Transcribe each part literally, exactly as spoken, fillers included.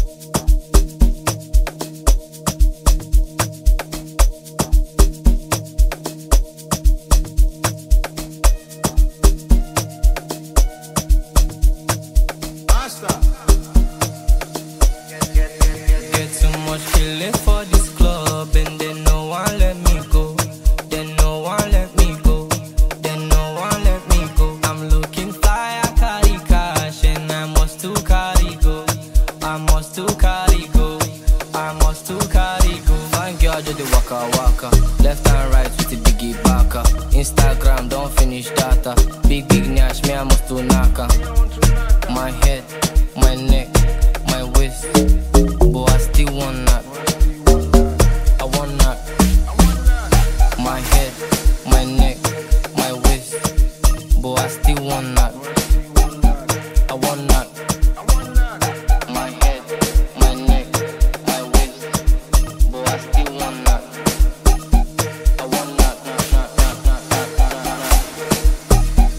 Get too much feeling for this club, and then no one let me go. Then no one let me go. Then no one let me go. I'm looking fly, I carry cash, and I must to carry go. I must to carry go. I must to carry go. Fine girl, just the waka waka. Left and right with the biggie baka. Instagram, don't finish data. Big big nyash, me I must to naka. My head, my neck, my waist, but I still want that. I want that. My head, my neck, my waist, but I still want that. I want that. My head, my neck, my waist, but I still want that. I want that. Nah, nah, nah, nah, nah, nah, nah.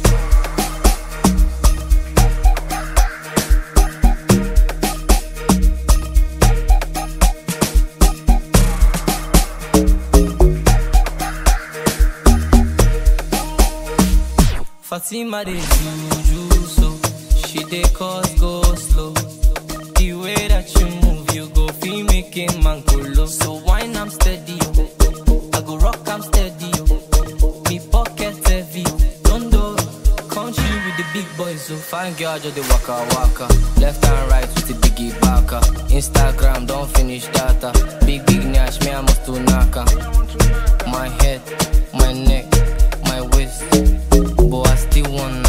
Fatima dey juju so, she dey cause go slow. The way that you move, you go feel making man go low. So wine I'm steady, oh. I go rock I'm steady, oh. Me pocket heavy, don't do country with the big boys. So fine girl just the waka waka. Left and right with the biggie baka. Instagram don't finish data. Big big nyash, me I must to naka. My head, my neck, my waist, but I still want